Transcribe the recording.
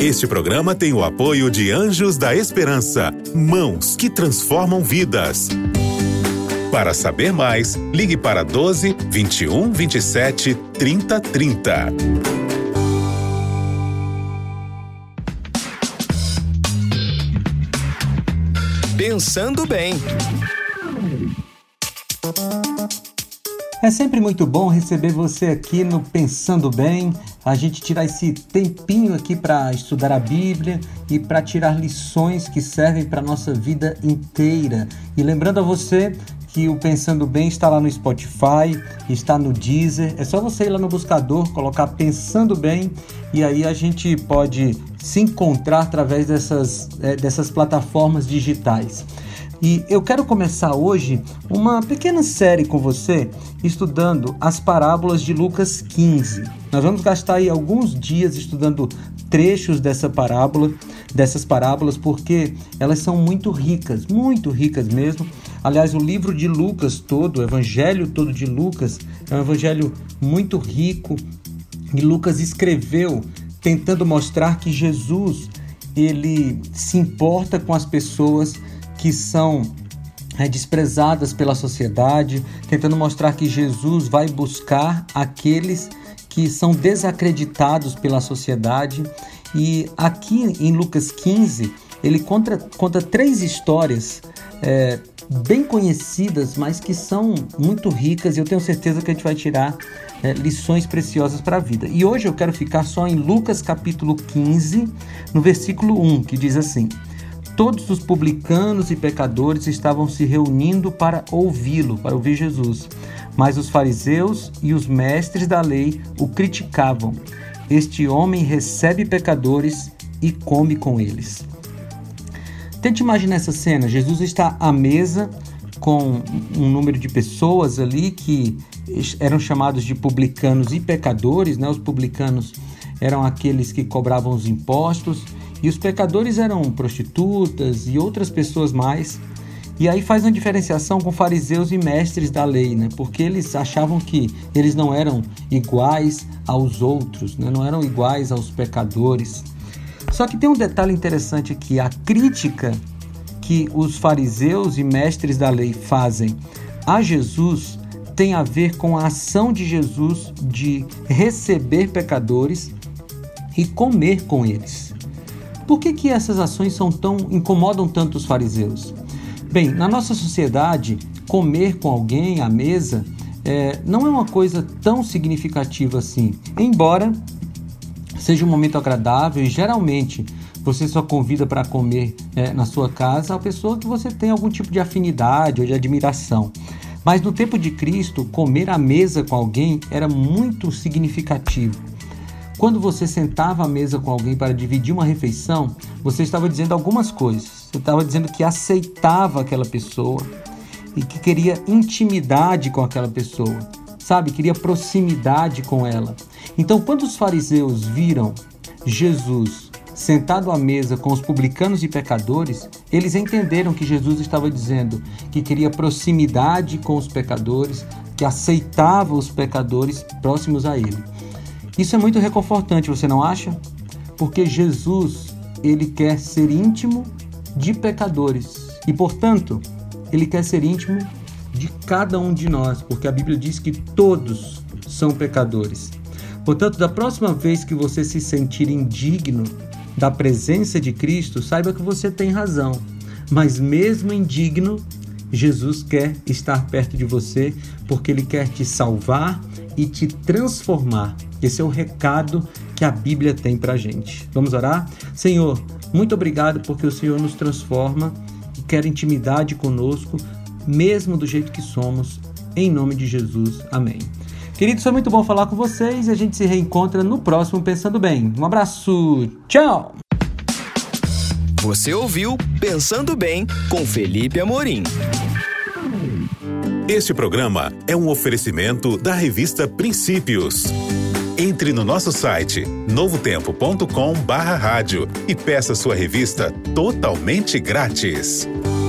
Este programa tem o apoio de Anjos da Esperança, mãos que transformam vidas. Para saber mais, ligue para 12 21 27 30 30. Pensando bem. É sempre muito bom receber você aqui no Pensando Bem, a gente tirar esse tempinho aqui para estudar a Bíblia e para tirar lições que servem para a nossa vida inteira. E lembrando a você que o Pensando Bem está lá no Spotify, está no Deezer, é só você ir lá no buscador, colocar Pensando Bem e aí a gente pode se encontrar através dessas plataformas digitais. E eu quero começar hoje uma pequena série com você, estudando as parábolas de Lucas 15. Nós vamos gastar aí alguns dias estudando trechos dessas parábolas, porque elas são muito ricas mesmo. Aliás, o livro de Lucas todo, o evangelho todo de Lucas, é um evangelho muito rico. E Lucas escreveu tentando mostrar que Jesus, ele se importa com as pessoas que são desprezadas pela sociedade, tentando mostrar que Jesus vai buscar aqueles que são desacreditados pela sociedade. E aqui em Lucas 15, ele conta 3 histórias bem conhecidas, mas que são muito ricas, e eu tenho certeza que a gente vai tirar lições preciosas para a vida. E hoje eu quero ficar só em Lucas capítulo 15, no versículo 1, que diz assim: todos os publicanos e pecadores estavam se reunindo para ouvi-lo, para ouvir Jesus. Mas os fariseus e os mestres da lei o criticavam. Este homem recebe pecadores e come com eles. Tente imaginar essa cena. Jesus está à mesa com um número de pessoas ali que eram chamados de publicanos e pecadores, né? Os publicanos eram aqueles que cobravam os impostos, e os pecadores eram prostitutas e outras pessoas mais. E aí faz uma diferenciação com fariseus e mestres da lei, né? Porque eles achavam que eles não eram iguais aos outros, né? Não eram iguais aos pecadores. Só que tem um detalhe interessante aqui: a crítica que os fariseus e mestres da lei fazem a Jesus tem a ver com a ação de Jesus de receber pecadores e comer com eles. Por que essas ações incomodam tanto os fariseus? Bem, na nossa sociedade, comer com alguém à mesa não é uma coisa tão significativa assim. Embora seja um momento agradável e geralmente você só convida para comer na sua casa a pessoa que você tem algum tipo de afinidade ou de admiração. Mas no tempo de Cristo, comer à mesa com alguém era muito significativo. Quando você sentava à mesa com alguém para dividir uma refeição, você estava dizendo algumas coisas. Você estava dizendo que aceitava aquela pessoa e que queria intimidade com aquela pessoa, sabe? Queria proximidade com ela. Então, quando os fariseus viram Jesus sentado à mesa com os publicanos e pecadores, eles entenderam que Jesus estava dizendo que queria proximidade com os pecadores, que aceitava os pecadores próximos a ele. Isso é muito reconfortante, você não acha? Porque Jesus, ele quer ser íntimo de pecadores e, portanto, ele quer ser íntimo de cada um de nós, porque a Bíblia diz que todos são pecadores. Portanto, da próxima vez que você se sentir indigno da presença de Cristo, saiba que você tem razão, mas mesmo indigno, Jesus quer estar perto de você, porque ele quer te salvar e te transformar. Esse é o recado que a Bíblia tem para a gente. Vamos orar? Senhor, muito obrigado porque o Senhor nos transforma e quer intimidade conosco, mesmo do jeito que somos. Em nome de Jesus. Amém. Queridos, foi muito bom falar com vocês e a gente se reencontra no próximo Pensando Bem. Um abraço. Tchau! Você ouviu Pensando Bem com Felipe Amorim. Este programa é um oferecimento da revista Princípios. Entre no nosso site novotempo.com/rádio e peça sua revista totalmente grátis.